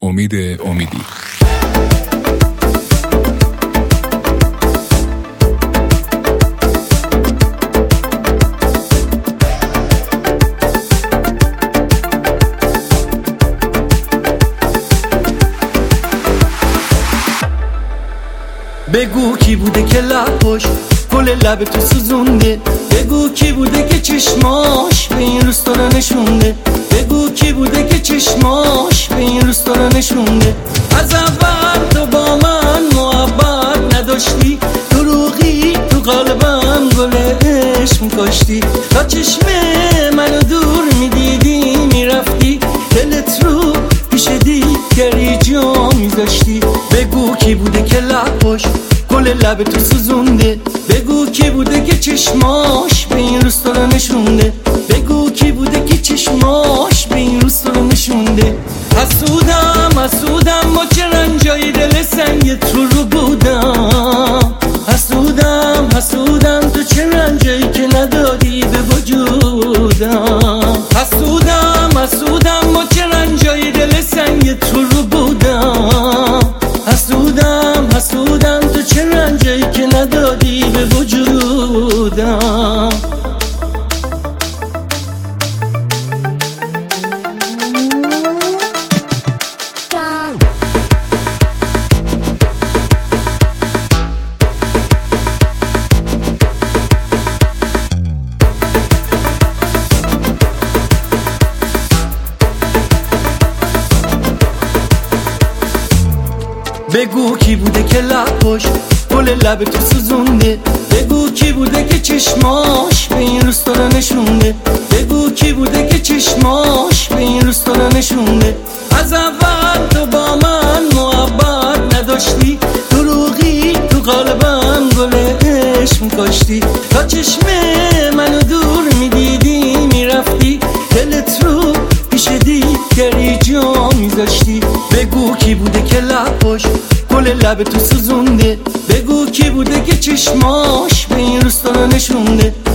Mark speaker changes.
Speaker 1: امید امیدی.
Speaker 2: بگو کی بوده که لباش گل لب تو سوزونده، بگو کی بوده که چشماش به این روستا رو نشونده، بگو کی بوده که چشماش به این روستا رو نشونده. از اول تو با من محبت نداشتی، دروغی تو قلبم گل عشق می‌کاشتی، تا چشم منو دور میدیدی میرفتی، دلت رو پیش دیگری جا میذاشتی. بگو کی بوده که لباش گل لب تو سوزونده، بگو کی بوده که چشماش به این روستا رو نشونده، بگو کی بوده که چشماش به این روستا رو نشونده. حسودم با چه رنجای دل سنگ تو رو بودم، حسودم تو چه رنجایی که ندادی به وجودم، حسودم با چه رنجای دل سنگ تو رو بودم، حسودم تو چه رنجایی که ندادی به وجودم. بگو کی بوده که لباش گل لب تو سوزونده، بگو کی بوده که چشماش به این روستا رو نشونده، بگو کی بوده که چشماش به این روستا رو نشونده. از اول تو با من محبت نداشتی، دروغی تو قلبم گل عشق می‌کاشتی، تا چشم منو دور میدیدی میرفتی، دلت رو پیش دیگری جا میذاشتی. بگو کی بوده که لباش گل لب تو سوزونده، بگو کی بوده که چشماش به این روستا رو نشونده،